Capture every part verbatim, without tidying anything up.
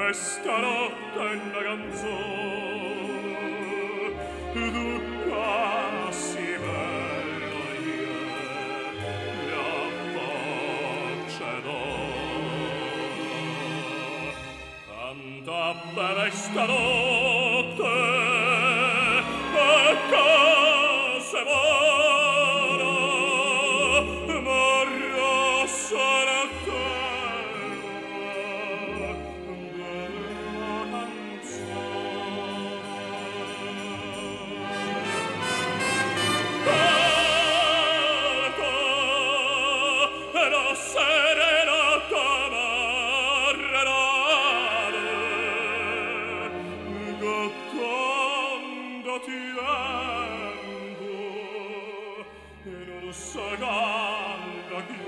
questa notte è una canzone tu passi bella la voce d'oro canta bene sta notte e cose vora ma rossa la terra della canzone canta e la serenata marrerare gattando tiempo e non sa canta più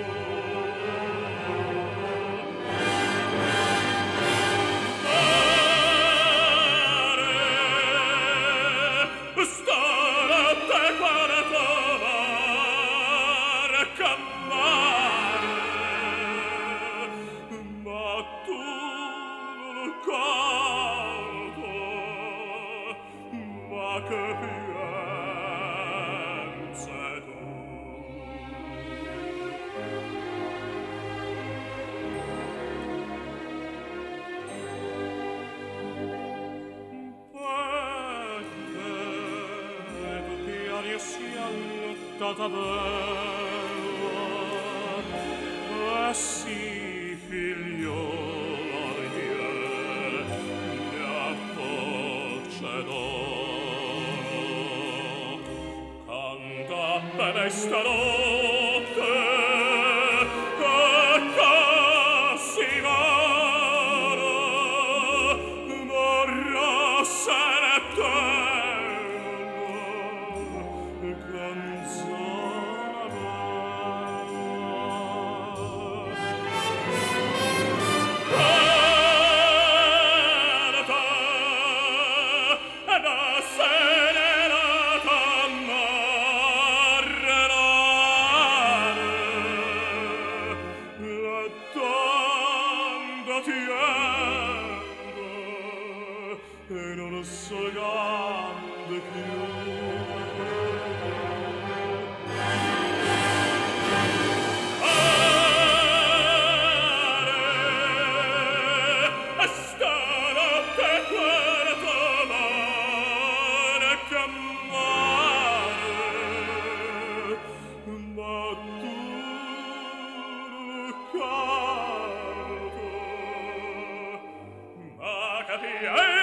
stanotte quale trovare cammare ma tu non canto ma che piense tu Tata bella e sì figliola di Dio mia voce d'oro canta bene stanotte e così varo morrà se ne e non so grande più e stanotte quale trovare chiamare ma tu canto ma capire